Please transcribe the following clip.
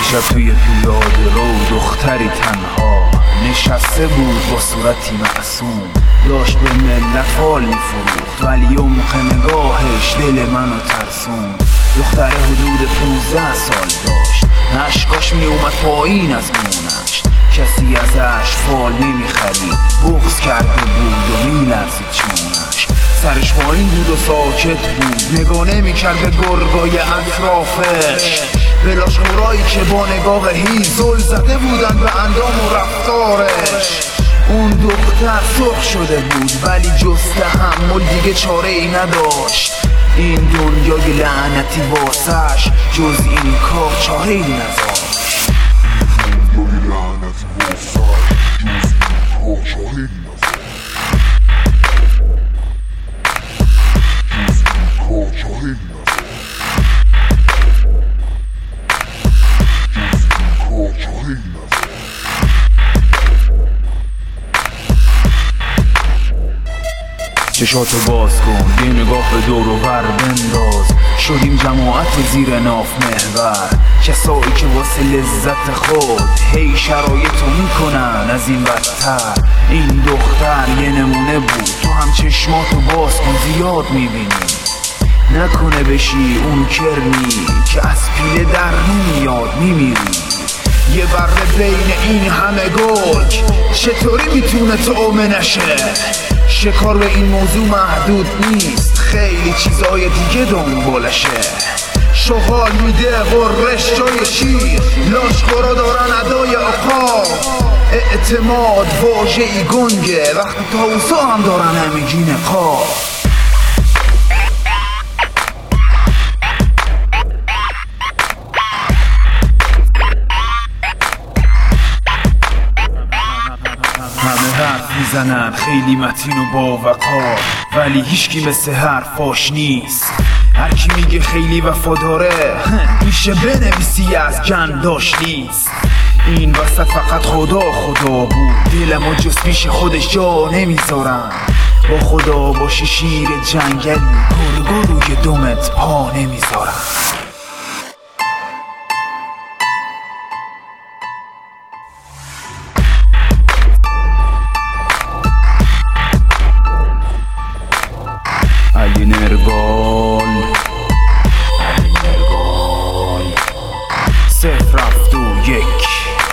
شب توی پیاده رو دختری تنها نشسته بود با صورتی معصوم، داشت به ملت حال میفروخت ولی عمق نگاهش دل منو ترسون. دختر حدود 15 سال داشت، اشکاش میومد پایین از مونش، کسی ازش فال نمیخرید، بغض کرده بود و میلرزید چونش. سرش پایین بود و ساکت بود، نگاه نمیکرد به گرگای اطرافش، بلاش خورایی که با نگاه هیز زل زده بودن به اندام و رفتارش. اون دختر سرخ شده بود ولی جز تحمل دیگه چاره ای نداشت. این دنیای لعنتی واسش جز این کار چاره ای نذاشت. چشاتو باز کن، یه نگاه به دور و بر بنداز. شدیم جماعت زیر ناف محور، کسایی که واسه لذت خود هی شرایطو میکنن از این بدتر. این دختر یه نمونه بود، تو هم چشماتو باز کن زیاد میبینی. نکنه بشی اون کرمی که از پیله در نمیاد میمیری. یه بره بین این همه گرگ چطوری میتونه طعمه نشه؟ شکار به این موضوع محدود نیست، خیلی چیزای دیگه دنبالشه. شغال میده غرش جای شیر، لاشخورا دارن ادای عقاب. اعتماد واژه‌ای گنگه وقتی طاووسا هم دارن همیگی نقاب. همه حرف میزنن خیلی متین و با وقار، ولی هیچکی مثل حرفاش نیست. هرکی میگه خیلی وفاداره میشه بنویسی از گنداش نیست. این وسط فقط خدا بود، دلمو جز پیش خودش جا نمیذارم. با خدا باشی شیر جنگلی، گرگو روی دمت پا نمیذارم. علی نرگال 0 7 2 1